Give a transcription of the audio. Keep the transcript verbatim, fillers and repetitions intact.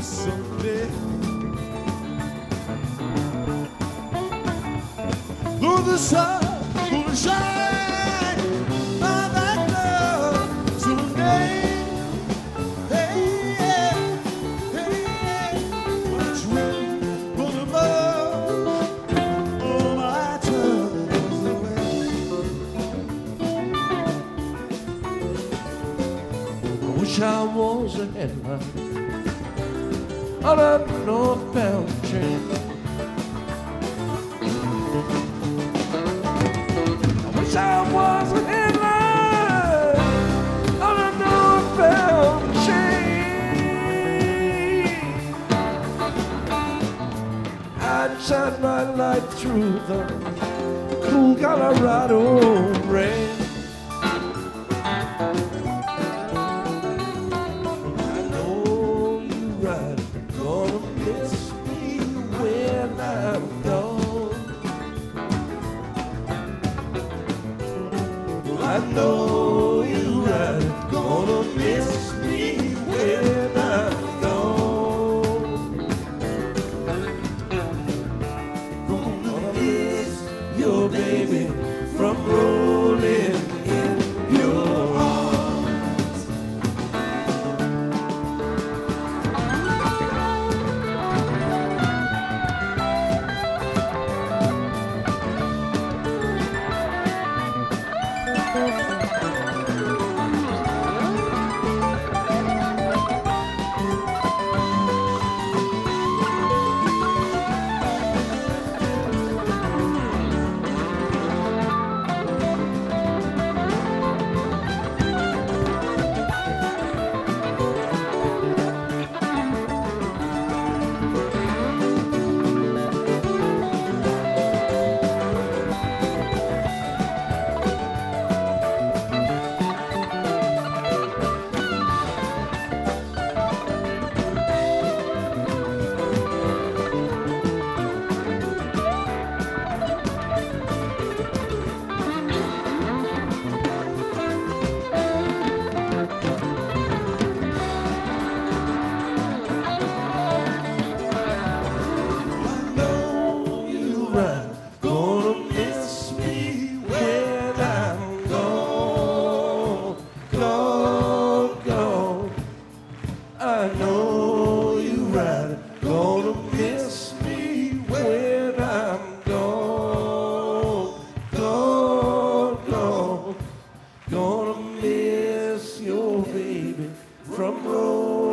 someday. Though the sun will shine on that love someday. Hey, yeah, hey, yeah. When it's rain from above, all my troubles away. I wish I was a headline on a northbound train. I wish I was a headline on a northbound train. I'd shine my light through the cool Colorado rain. I know you're right, gonna miss me when I'm gone. Gonna miss your baby from rolling in your arms. I know you're right, gonna miss me when I'm gone, gone, gone, gonna miss your baby from rolling.